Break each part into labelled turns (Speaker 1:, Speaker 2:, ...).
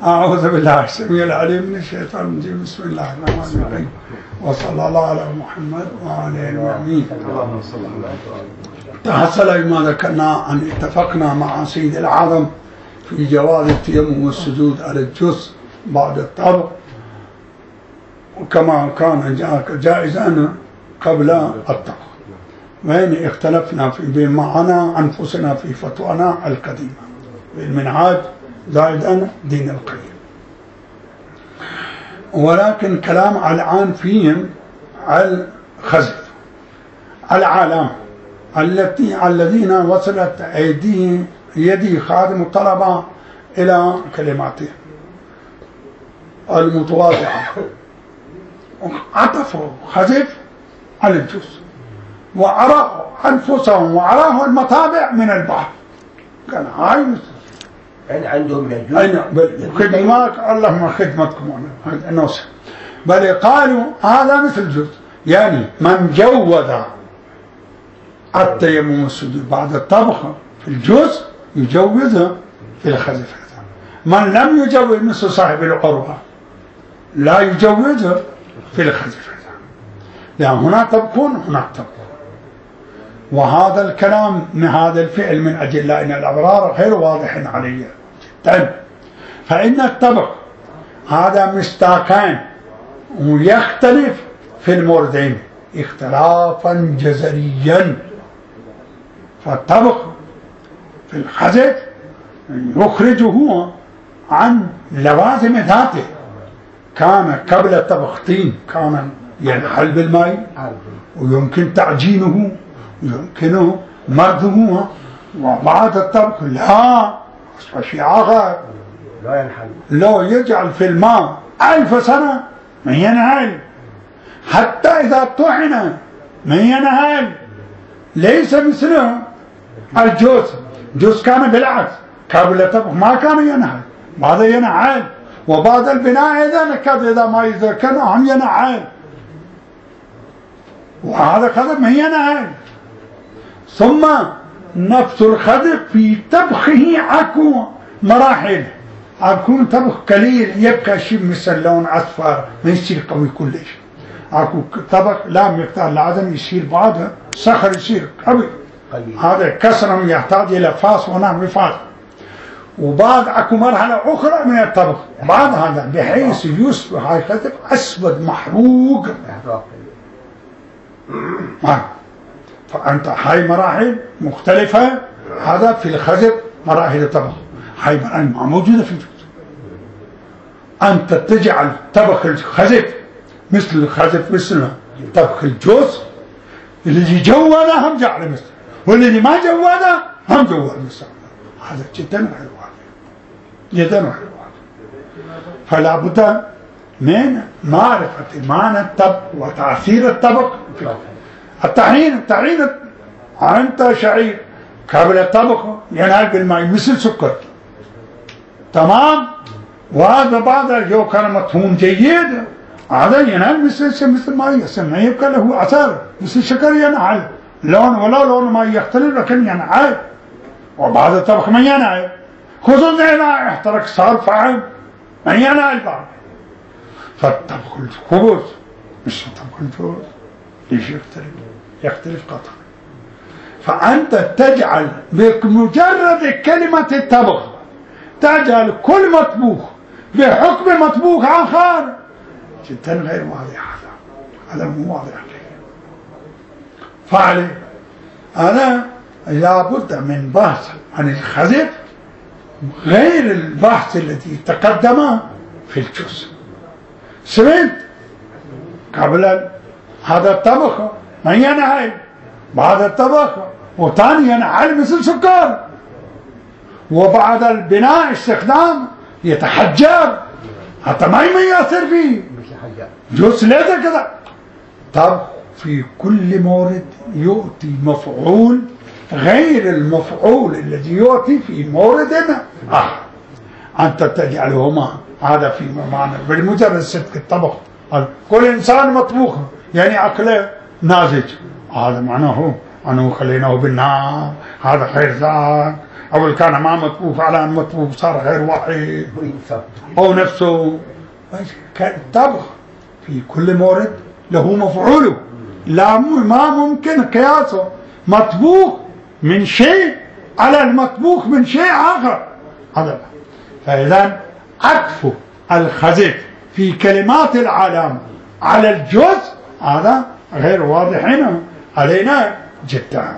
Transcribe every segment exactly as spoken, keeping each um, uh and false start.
Speaker 1: أعوذ بالله السميع العليم من الشيطان الرجيم. بسم الله الرحمن الرحيم، وصلى الله على محمد وعلى آله آمين. تحصل بما ذكرنا أن اتفقنا مع سيد العظم في جواز التيمم والسجود على الجزء بعد الطبق، وكما كان جائزا قبل الطبق، وين اختلفنا في بين معنا أنفسنا في فتوانا القديمة بالمنهاج زائدا دين القيم. ولكن كلام الآن فيهم على الخزف العالم التي الذين وصلت أيدي يدي خادم الطلبة إلى كلماته المتواضعة، عطفوا خزف على الجزء وأراه أنفسهم وأراه المتابع من البحر. كان هاي
Speaker 2: يعني عندهم من الجزء
Speaker 1: خدمات اللهم خدمتكم نوصل، بل قالوا هذا مثل الجزء، يعني من جوز التيمم والسجود بعد الطبخ في الجزء يجوزه في الخزف. من لم يجوز مثل صاحب العروة لا يجوزه في الخزف، لأن هنا تبقون هناك تبقون. وهذا الكلام من هذا الفعل من أجل أن الأضرار غير واضح علي جدا. فإن الطبق هذا مستاكان ويختلف في الموردين اختلافا جذريا. فالطبق في الخزف يخرجه عن لوازم ذاته. كان قبل الطبخ طين كان ينحل بالماء ويمكن تعجينه يمكنه مرضه، وبعد الطبخ لا شيء آخر
Speaker 2: لا ينحل،
Speaker 1: لو يجعل في الماء ألف سنة من ينهل، حتى إذا طحن من ينهل. ليس مثله الجوز. الجوز كان بالعكس، قبل الطبخ ما كان ينهل، بعد ينهل، وبعد البناء إذا نكاد إذا ما يذكرنا هم ينهل، وهذا خذف من ينهل. ثم نفس الخذف في طبخه اكو مراحل. اكو طبخ قليل يبقى شيء مثل لون اصفر ما يصير قوي كلش. اكو طبخ لا مقدار لازم يصير بعده صخر يصير قوي، هذا كسر يحتاج الى فاس ونحو فاس. وبعد اكو مرحله اخرى من الطبخ بعد هذا بحيث يصبح هاي الخذف اسود محروق. فأنت هاي مراحل مختلفة. هذا في الخزف مراحل الطبخ، هاي مراحل ما موجودة في الجوز. أنت تجعل طبخ الخزف مثل الخزف مثل طبخ الجوز، اللي جواده هم جعله مثل، واللي ما جواده هم جواده مثل. هذا جدا غير واضح، جدا غير واضح. فلا بد من معرفة معنى الطبخ وتأثير الطبخ في الطحين. الطحين أنت شعير قبل الطبخ ينهل بالماء مثل سكر تمام، وهذا بعد الجو كان مطحون جيد هذا ينهل مثل مثل ما يسمى، يبقى له أثر مثل شكر ينهل، لون ولا لون ما يختلف لكن ينهل. وبعد الطبخ ما ينهل، خصوصا إذا احترق صار فعل ما ينهل بعد. فالطبخ الخبز مش طبخ الجوز ليش يختلف؟ يختلف قطعا. فأنت تجعل بمجرد كلمة الطبخ تجعل كل مطبوخ بحكم مطبوخ آخر جدا غير واضح. هذا هذا مو واضح لي. فعلي أنا لابد من بحث عن الخزف غير البحث الذي تقدم في الجزء. سمعت قبل هذا الطبخ ما ينهل، بعد الطبخ وثاني ينهل مثل سكر، وبعد البناء استخدام يتحجر حتى ما يأثر فيه جوز ليس كذا. طب في كل مورد يؤتي مفعول غير المفعول الذي يؤتي في موردنا آخر. أنت تجعلهما هذا في معنى بالمجرد صدق الطبخ. كل إنسان مطبوخ يعني أكله نازج، هذا معناه أنه خليناه بالنار، هذا خير ذاك، أو كان ما مطبوخ على أن مطبوخ صار غير واحد أو نفسه طبخ في كل مورد له مفعوله، لا ما ممكن قياسه مطبوخ من شيء على المطبوخ من شيء آخر هذا. فإذا عطف الخزف في كلمات العالم على الجزء هذا غير واضح علينا جدا.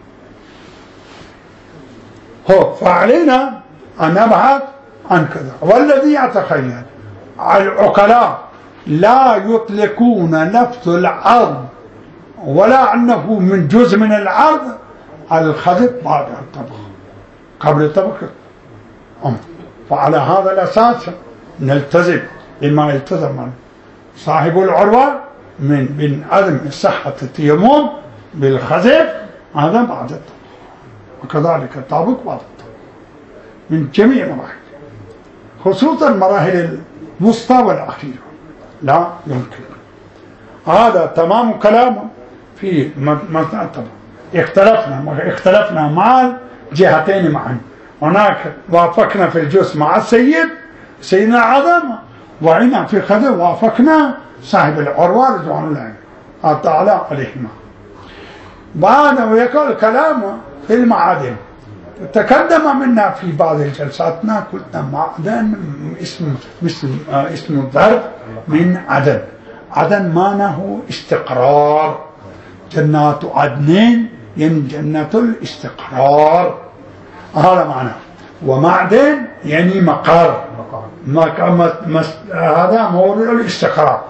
Speaker 1: هو فعلينا أن نبحث عن كذا. والذي يتخيل العقلاء لا يطلقون لفظ العرض ولا أنه من جزء من العرض الخزف بعد الطبخ قبل الطبخ. فعلى هذا الأساس نلتزم بما يلتزم صاحب العروة من من عدم صحة التيمم بالخزف هذا بعد الطبخ، وكذلك الطابق بعد الطبخ من جميع مراحل، خصوصا مراحل الوسطى والأخيرة لا يمكن. هذا تمام كلامه في مثنى الطبخ. اختلفنا اختلفنا مع الجهتين معا، هناك وافقنا في الجزء مع السيد سيدنا عظم، وهنا في الخزف وافقنا صاحب العروة رضوان الله تعالى عليهما. بعد ويقول كلامه في المعادن تقدم منا في بعض الجلساتنا قلنا معدن اسم اسم اسم الظرف من عدن. عدن معناه استقرار، جنات عدن يعني جنة الاستقرار هذا معناه، ومعدن يعني مقر مقر هذا موضوع الاستقرار.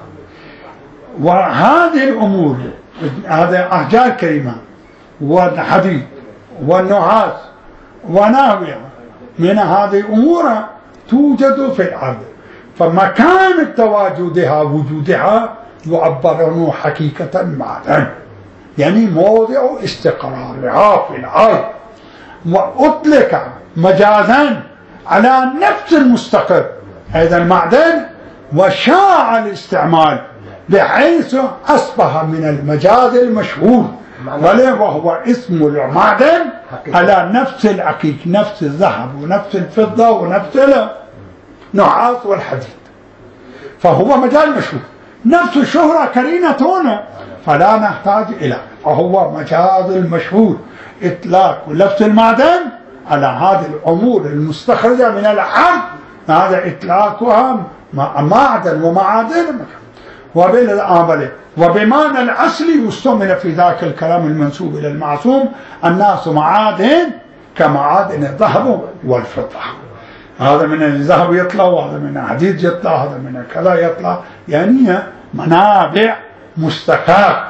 Speaker 1: وهذه الأمور هذا أحجار كريمة والحديد والنحاس ونحوها من هذه الأمور توجد في الأرض، فمكان تواجدها وجودها يعبر عنه حقيقة معدن يعني موضع استقرارها في الأرض، وأطلق مجازا على نفس المستقر هذا المعدن، وشاع الاستعمال بحيث أصبح من المجاز المشهور وهو اسم المعدن على نفس العقيق، نفس الذهب ونفس الفضة ونفس النحاس والحديد، فهو مجاز مشهور. نفس الشهرة كرينة هنا فلا نحتاج إلى، فهو مجاز المشهور إطلاق نفس المعدن على هذه الأمور المستخرجة من الأرض، هذا إطلاقها معدن ومعادن وبالعمل وبمعنى الأصلي يستعمل في ذاك الكلام المنسوب إلى المعصوم الناس معادن كمعادن الذهب والفضة. هذا من الذهب يطلع وهذا من الحديد يطلع هذا من كذا يطلع، يعني منابع مستقاة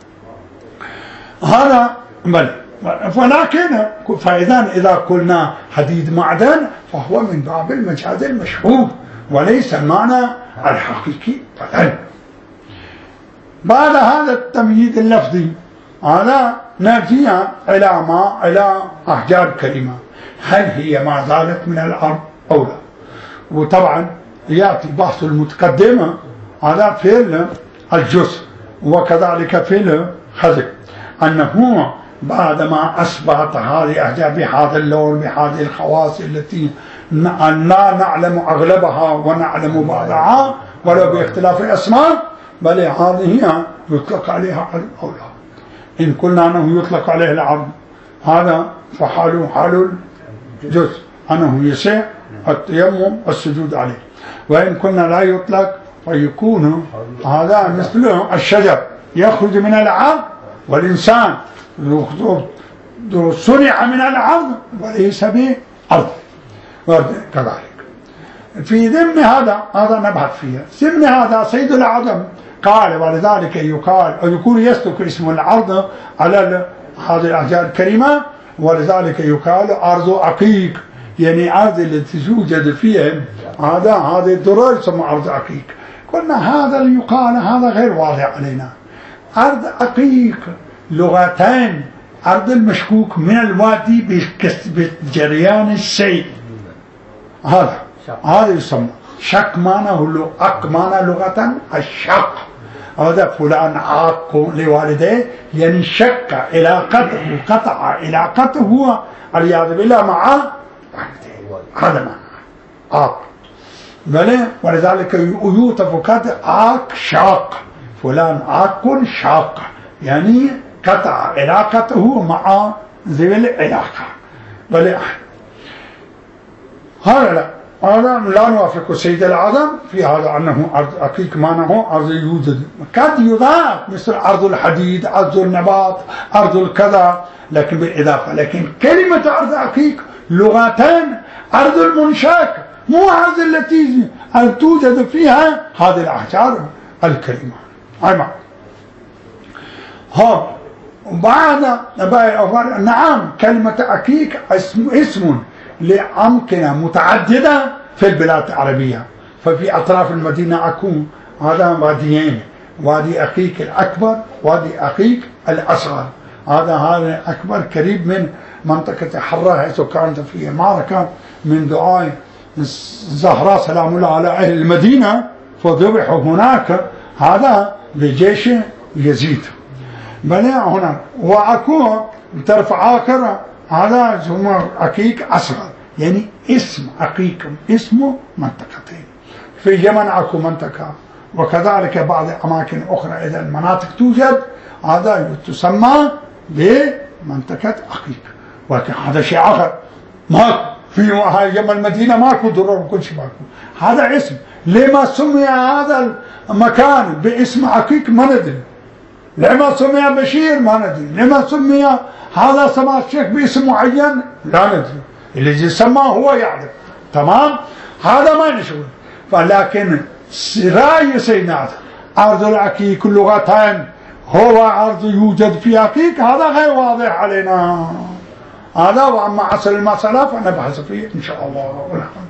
Speaker 1: هذا بل. ولكن فإذا إذا قلنا حديد معدن فهو من باب المجاز المشهور وليس المعنى الحقيقي فعلا. بعد هذا التمييز اللفظي هذا نأتي إلى ما إلى أحجار كريمة، هل هي ما زالت من الأرض أو لا؟ وطبعا يأتي بحث المتقدمة هذا في الجزء وكذلك في الخزف أنه بعدما أثبت هذه الأحجار بهذا اللون بهذه الخواص التي لا نعلم أغلبها ونعلم بعضها ولو باختلاف الأسماء، بل هذه يطلق عليها عرض أو لا. إن قلنا أنه يطلق عليه العرض هذا فحاله حال الجزء أنه يسع التيمم السجود عليه، وإن قلنا لا يطلق فيكون هذا مثل الشجر يخرج من العرض والإنسان صنع من العرض وليس بأرض كذلك. في ضمن هذا هذا نبحث فيه ضمن هذا سيد العظم قال ولذلك يقال أو يكون يصدق اسم العرض على هذه الأحجار الكريمة، ولذلك يقال أرض عقيق يعني أرض التي توجد فيها هذا هذه الدرر يسمى أرض عقيق. قلنا هذا يقال هذا غير واضح علينا. أرض عقيق لغتين، أرض المشكوك من الوادي بجريان السيل هذا هذا يسمى شك، معناه له أق معنى لغة الشق هذا فلان عاق لوالديه يعني شك علاقته قطع علاقته هو والعياذ بالله مع والديه، هذا معنى عاق. بلى ولذلك يوصف كذا عاق شاق، فلان عاق شاق يعني قطع علاقته مع ذوي العلاقة. بلى هذا لا هذا لا نوافق سيد العظم في هذا أنه أرض عقيق معناه أرض يوجد، قد يضاف مثل أرض الحديد، أرض النبات، أرض الكذا، لكن بالإضافة. لكن كلمة أرض عقيق لغتان، أرض المنشاك مو أرض التي توجد فيها هذه الأحجار الكريمة. أيما ها بعد نعم كلمة عقيق اسم اسم لأمكنة متعددة في البلاد العربية. ففي أطراف المدينة أكون هذا واديين، وادي عقيق الأكبر، وادي عقيق الأصغر. هذا هذا الأكبر قريب من منطقة حرة حيث كانت فيه معركة من دعاء الزهراء سلام الله على أهل المدينة فذبحوا هناك هذا بجيش يزيد. بني هنا وأكو ترفع آخر هذا هم عقيق أصغر، يعني اسم عقيق اسمه منطقتين. في اليمن أكو منطقة، وكذلك بعض أماكن أخرى إذا المناطق توجد هذا تسمى بمنطقة عقيق. ولكن هذا شيء آخر ماكو في يمن المدينة ماكو ضرر وكل شيء ماكو. هذا اسم لما سمي هذا المكان باسم عقيق ما ندري، لما سمي بشير ما ندري، لما سمي هذا سماحة الشيخ باسم معين لا ندري، اللي سماه هو يعرف. تمام، هذا ما نشوف. فلكن رأي سيدنا أرض العقيق لغتان هو أرض يوجد في عقيق، هذا غير واضح علينا هذا. وأما أصل المسألة فنبحث فيه إن شاء الله.